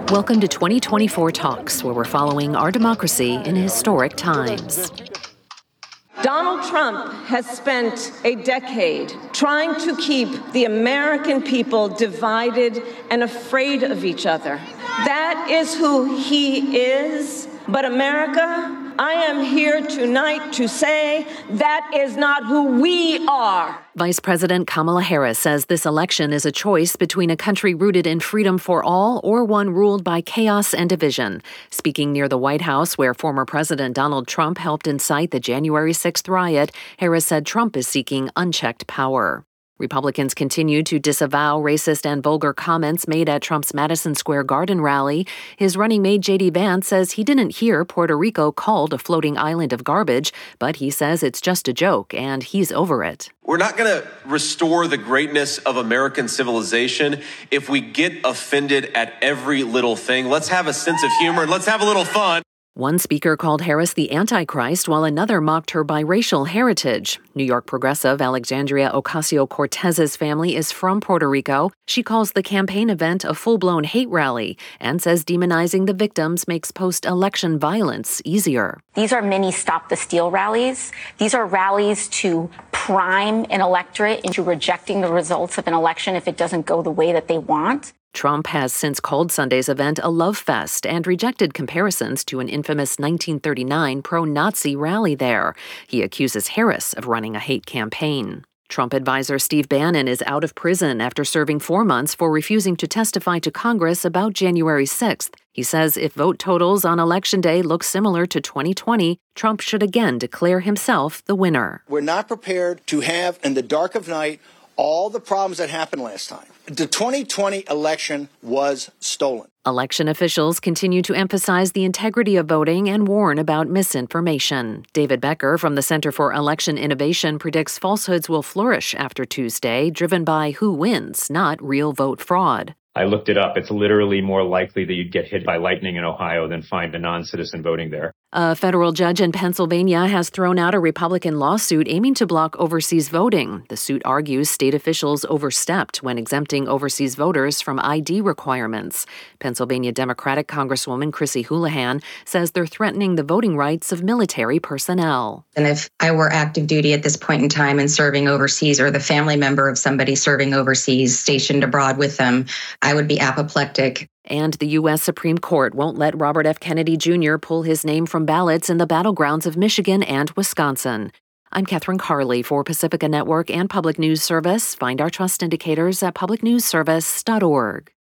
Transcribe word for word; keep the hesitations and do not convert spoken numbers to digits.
Welcome to twenty twenty-four Talks, where we're following our democracy in historic times. Donald Trump has spent a decade trying to keep the American people divided and afraid of each other. That is who he is. But America, I am here tonight to say that is not who we are. Vice President Kamala Harris says this election is a choice between a country rooted in freedom for all or one ruled by chaos and division. Speaking near the White House, where former President Donald Trump helped incite the January sixth riot, Harris said Trump is seeking unchecked power. Republicans continue to disavow racist and vulgar comments made at Trump's Madison Square Garden rally. His running mate J D Vance says he didn't hear Puerto Rico called a floating island of garbage, but he says it's just a joke and he's over it. We're not going to restore the greatness of American civilization if we get offended at every little thing. Let's have a sense of humor and let's have a little fun. One speaker called Harris the Antichrist, while another mocked her biracial heritage. New York progressive Alexandria Ocasio-Cortez's family is from Puerto Rico. She calls the campaign event a full-blown hate rally and says demonizing the victims makes post-election violence easier. These are mini Stop the Steal rallies. These are rallies to prime an electorate into rejecting the results of an election if it doesn't go the way that they want. Trump has since called Sunday's event a love fest and rejected comparisons to an infamous nineteen thirty-nine pro-Nazi rally there. He accuses Harris of running a hate campaign. Trump advisor Steve Bannon is out of prison after serving four months for refusing to testify to Congress about January sixth. He says if vote totals on Election Day look similar to twenty twenty, Trump should again declare himself the winner. We're not prepared to have, in the dark of night, all the problems that happened last time. The twenty twenty election was stolen. Election officials continue to emphasize the integrity of voting and warn about misinformation. David Becker from the Center for Election Innovation predicts falsehoods will flourish after Tuesday, driven by who wins, not real vote fraud. I looked it up. It's literally more likely that you'd get hit by lightning in Ohio than find a non-citizen voting there. A federal judge in Pennsylvania has thrown out a Republican lawsuit aiming to block overseas voting. The suit argues state officials overstepped when exempting overseas voters from I D requirements. Pennsylvania Democratic Congresswoman Chrissy Houlihan says they're threatening the voting rights of military personnel. And if I were active duty at this point in time and serving overseas, or the family member of somebody serving overseas stationed abroad with them, I would be apoplectic. And the U S Supreme Court won't let Robert F. Kennedy Junior pull his name from ballots in the battlegrounds of Michigan and Wisconsin. I'm Catherine Carley for Pacifica Network and Public News Service. Find our trust indicators at public news service dot org.